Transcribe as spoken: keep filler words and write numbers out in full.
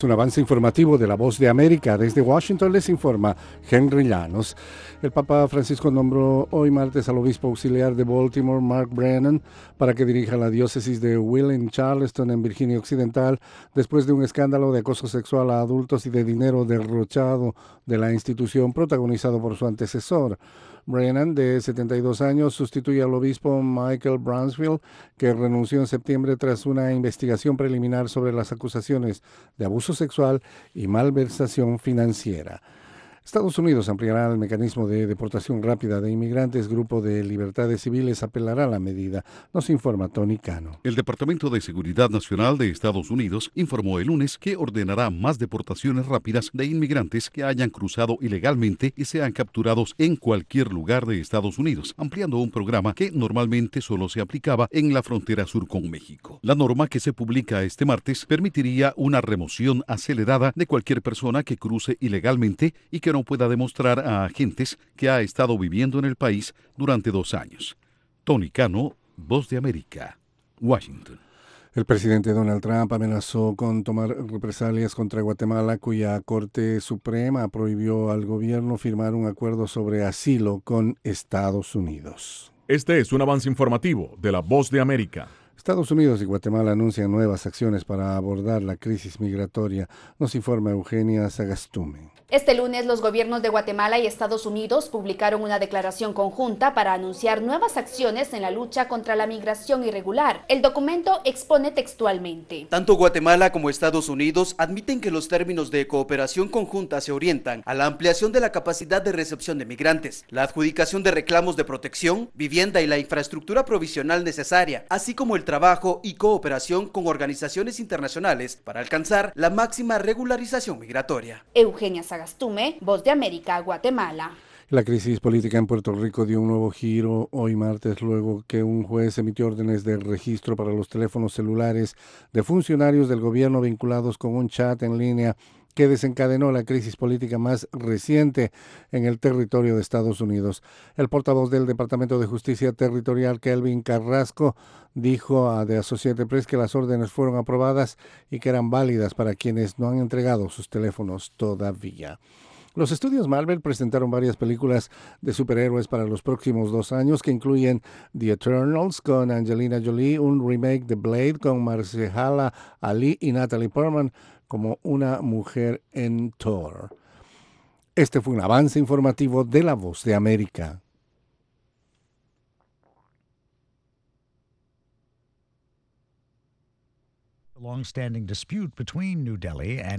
Un avance informativo de La Voz de América. Desde Washington les informa Henry Llanos. El Papa Francisco nombró hoy martes al obispo auxiliar de Baltimore, Mark Brennan, para que dirija la diócesis de Will en Charleston, en Virginia Occidental, después de un escándalo de acoso sexual a adultos y de dinero derrochado de la institución protagonizado por su antecesor. Brennan, de setenta y dos años, sustituye al obispo Michael Brownsville, que renunció en septiembre tras una investigación preliminar sobre las acusaciones de abuso sexual y malversación financiera. Estados Unidos ampliará el mecanismo de deportación rápida de inmigrantes. Grupo de Libertades Civiles apelará a la medida. Nos informa Tony Cano. El Departamento de Seguridad Nacional de Estados Unidos informó el lunes que ordenará más deportaciones rápidas de inmigrantes que hayan cruzado ilegalmente y sean capturados en cualquier lugar de Estados Unidos, ampliando un programa que normalmente solo se aplicaba en la frontera sur con México. La norma, que se publica este martes, permitiría una remoción acelerada de cualquier persona que cruce ilegalmente y que no pueda demostrar a agentes que ha estado viviendo en el país durante dos años. Tony Cano, Voz de América, Washington. El presidente Donald Trump amenazó con tomar represalias contra Guatemala, cuya Corte Suprema prohibió al gobierno firmar un acuerdo sobre asilo con Estados Unidos. Este es un avance informativo de La Voz de América. Estados Unidos y Guatemala anuncian nuevas acciones para abordar la crisis migratoria. Nos informa Eugenia Sagastume. Este lunes, los gobiernos de Guatemala y Estados Unidos publicaron una declaración conjunta para anunciar nuevas acciones en la lucha contra la migración irregular. El documento expone textualmente: tanto Guatemala como Estados Unidos admiten que los términos de cooperación conjunta se orientan a la ampliación de la capacidad de recepción de migrantes, la adjudicación de reclamos de protección, vivienda y la infraestructura provisional necesaria, así como el trabajo y cooperación con organizaciones internacionales para alcanzar la máxima regularización migratoria. Eugenia Sagastume, Voz de América, Guatemala. La crisis política en Puerto Rico dio un nuevo giro hoy martes, luego que un juez emitió órdenes de registro para los teléfonos celulares de funcionarios del gobierno vinculados con un chat en línea que desencadenó la crisis política más reciente en el territorio de Estados Unidos. El portavoz del Departamento de Justicia Territorial, Kelvin Carrasco, dijo a The Associated Press que las órdenes fueron aprobadas y que eran válidas para quienes no han entregado sus teléfonos todavía. Los estudios Marvel presentaron varias películas de superhéroes para los próximos dos años, que incluyen The Eternals con Angelina Jolie, un remake de Blade con Mahershala Ali y Natalie Portman como una mujer en Thor. Este fue un avance informativo de La Voz de América. Long-standing dispute between New Delhi and